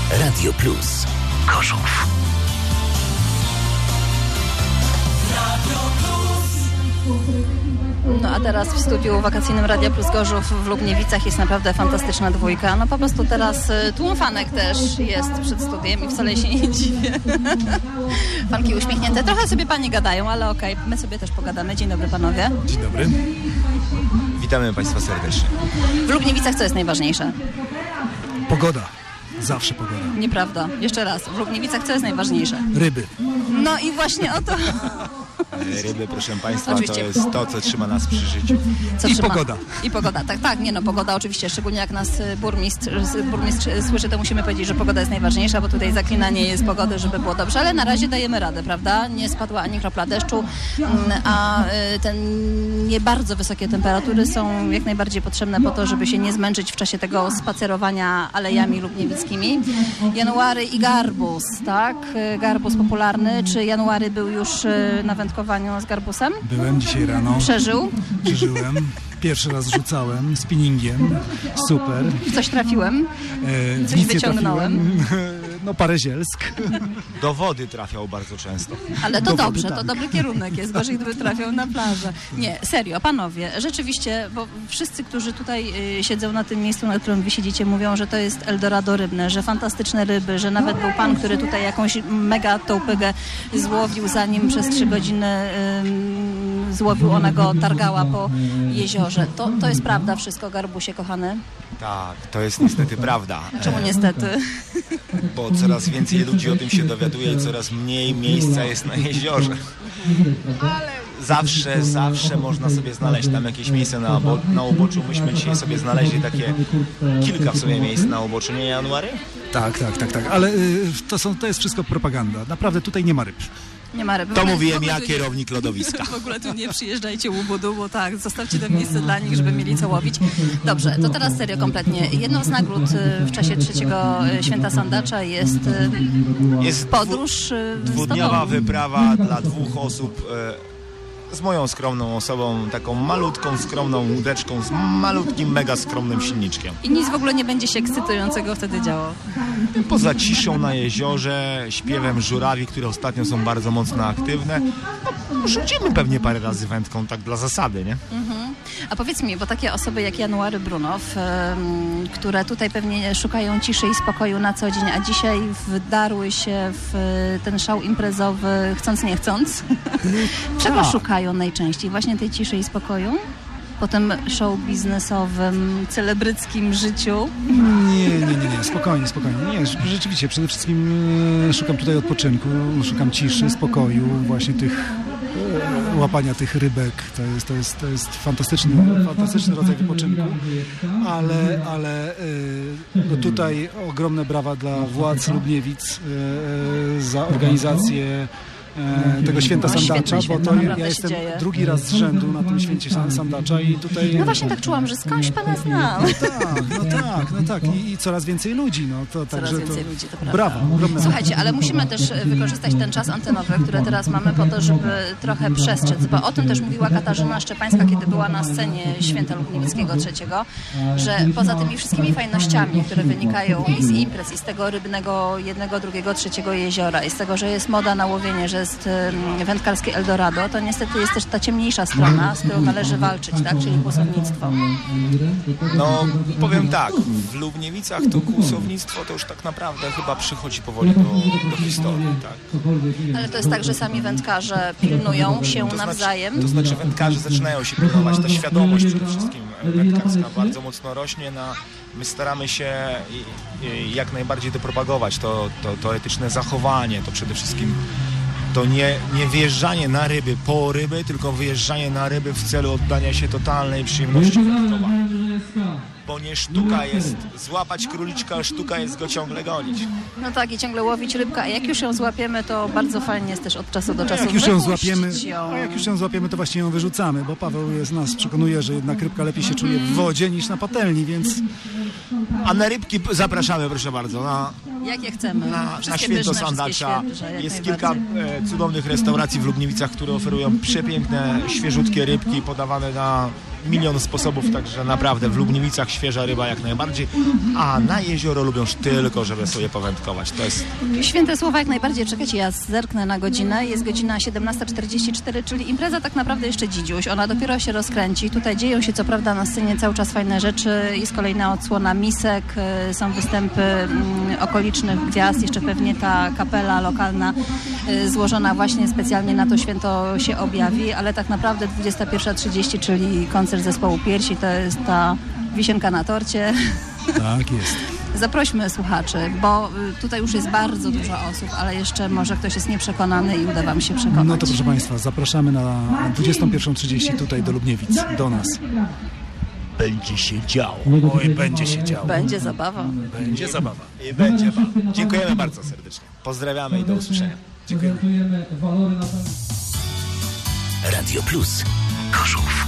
Radio Plus. Gorzów. No a teraz w studiu wakacyjnym Radia Plus Gorzów w Lubniewicach jest naprawdę fantastyczna dwójka. No po prostu teraz tłum fanek też jest przed studiem i wcale się nie dziwię. Fanki uśmiechnięte. Trochę sobie panie gadają, ale okej, my sobie też pogadamy. Dzień dobry panowie. Dzień dobry. Witamy Państwa serdecznie. W Lubniewicach co jest najważniejsze? Pogoda. Zawsze pogoda. Nieprawda. Jeszcze raz. W Lubniewicach co jest najważniejsze? Ryby. No i właśnie o to... Ryby, proszę Państwa, Oczywiście. to jest to, co trzyma nas przy życiu. Pogoda. I pogoda, tak, nie no, pogoda oczywiście, szczególnie jak nas burmistrz słyszy, to musimy powiedzieć, że pogoda jest najważniejsza, bo tutaj zaklinanie jest pogody, żeby było dobrze, ale na razie dajemy radę, prawda? Nie spadła ani kropla deszczu, a te nie bardzo wysokie temperatury są jak najbardziej potrzebne po to, żeby się nie zmęczyć w czasie tego spacerowania alejami lubniewickimi. January i garbus, tak? Garbus popularny. Czy January był już na wędkowaniu z garbusem? Byłem dzisiaj rano. Przeżyłem. Pierwszy raz rzucałem spinningiem. Super. W coś trafiłem? Coś wyciągnąłem? No parę zielsk. Do wody trafiał bardzo często. Ale to Do wody, dobrze, tak. To dobry kierunek jest, gorzej gdyby trafiał na plażę. Nie, serio, panowie, rzeczywiście, bo wszyscy, którzy tutaj siedzą na tym miejscu, na którym wy siedzicie, mówią, że to jest Eldorado rybne, że fantastyczne ryby, że nawet był pan, który tutaj jakąś mega tołpygę złowił, zanim przez 3 godziny złowił, ona go targała po jeziorze. To jest prawda wszystko, garbusie kochany? Tak, to jest niestety prawda. Czemu niestety? Bo coraz więcej ludzi o tym się dowiaduje i coraz mniej miejsca jest na jeziorze. Ale zawsze można sobie znaleźć tam jakieś miejsce na uboczu. Myśmy dzisiaj sobie znaleźli takie kilka w sumie miejsc na uboczu, nie January? Tak. Ale to jest wszystko propaganda. Naprawdę tutaj nie ma ryb. Nie ma ryb. To mówiłem ja, kierownik lodowiska. W ogóle tu nie przyjeżdżajcie łubudu, bo tak, zostawcie to miejsce dla nich, żeby mieli co łowić. Dobrze, to teraz serio kompletnie. Jedną z nagród w czasie 3. Święta Sandacza jest podróż dwudniowa wyprawa dla 2 osób z moją skromną osobą, taką malutką, skromną łódeczką z malutkim, mega skromnym silniczkiem. I nic w ogóle nie będzie się ekscytującego wtedy działo. Poza ciszą na jeziorze, śpiewem żurawi, które ostatnio są bardzo mocno aktywne, no, rzucimy pewnie parę razy wędką, tak dla zasady, nie? A powiedz mi, bo takie osoby jak January Brunow, które tutaj pewnie szukają ciszy i spokoju na co dzień, a dzisiaj wdarły się w ten szał imprezowy, chcąc nie chcąc, czego szukają najczęściej? Właśnie tej ciszy i spokoju? Po tym show biznesowym, celebryckim życiu? Nie, spokojnie. Nie, rzeczywiście, przede wszystkim szukam tutaj odpoczynku, szukam ciszy, spokoju, właśnie łapania tych rybek. To jest fantastyczny rodzaj wypoczynku, ale no tutaj ogromne brawa dla władz Lubniewic za organizację tego święta Sandacza, bo to ja jestem drugi raz z rzędu na tym święcie Sandacza i tutaj... No właśnie tak czułam, że skądś pana znam. No tak. I coraz więcej ludzi, no to coraz także więcej to... ludzi, to prawda. Brawo, ogromne. Słuchajcie, ale musimy też wykorzystać ten czas antenowy, który teraz mamy po to, żeby trochę przestrzec, bo o tym też mówiła Katarzyna Szczepańska, kiedy była na scenie Święta Lubniewickiego 3, że poza tymi wszystkimi fajnościami, które wynikają i z imprez, i z tego rybnego 1, 2, 3 jeziora, i z tego, że jest moda na łowienie, że jest wędkarskie Eldorado, to niestety jest też ta ciemniejsza strona, z którą należy walczyć, tak? Czyli kłusownictwo. No, powiem tak, w Lubniewicach to kłusownictwo to już tak naprawdę chyba przychodzi powoli do historii, tak? Ale to jest tak, że sami wędkarze pilnują się nawzajem? To znaczy wędkarze zaczynają się pilnować, ta świadomość przede wszystkim wędkarska bardzo mocno rośnie. My staramy się jak najbardziej to propagować, to etyczne zachowanie, to przede wszystkim to nie wyjeżdżanie na ryby po ryby, tylko wyjeżdżanie na ryby w celu oddania się totalnej przyjemności wędkowania. Bo nie sztuka jest złapać króliczka, ale sztuka jest go ciągle gonić. No tak, i ciągle łowić rybkę, a jak już ją złapiemy, to bardzo fajnie jest też od czasu do czasu jak już ją złapiemy, to właśnie ją wyrzucamy, bo Paweł nas przekonuje, że jednak rybka lepiej się czuje w wodzie niż na patelni, więc... A na rybki zapraszamy, proszę bardzo, jakie chcemy. Na święto Sandacza. Jest kilka cudownych restauracji w Lubniewicach, które oferują przepiękne, świeżutkie rybki podawane na milion sposobów, także naprawdę w Lubniewicach świeża ryba jak najbardziej, a na jezioro lubią już tylko, żeby sobie powędkować. To jest... Święte słowa jak najbardziej. Czekajcie, ja zerknę na godzinę. Jest godzina 17:44, czyli impreza tak naprawdę jeszcze dzidziuś. Ona dopiero się rozkręci. Tutaj dzieją się co prawda na scenie cały czas fajne rzeczy. Jest kolejna odsłona misek, są występy okolicznych gwiazd, jeszcze pewnie ta kapela lokalna złożona właśnie specjalnie na to święto się objawi, ale tak naprawdę 21:30, czyli koncert zespołu Piersi, to jest ta wisienka na torcie. Tak jest. Zaprośmy słuchaczy, bo tutaj już jest bardzo dużo osób, ale jeszcze może ktoś jest nieprzekonany i uda wam się przekonać. No to proszę Państwa, zapraszamy na 21:30 tutaj do Lubniewic, do nas. Będzie się działo. Oj, będzie się działo. Będzie zabawa. Będzie zabawa. I będzie bawa. Dziękujemy bardzo serdecznie. Pozdrawiamy i do usłyszenia. Dziękujemy. Radio Plus Gorzów.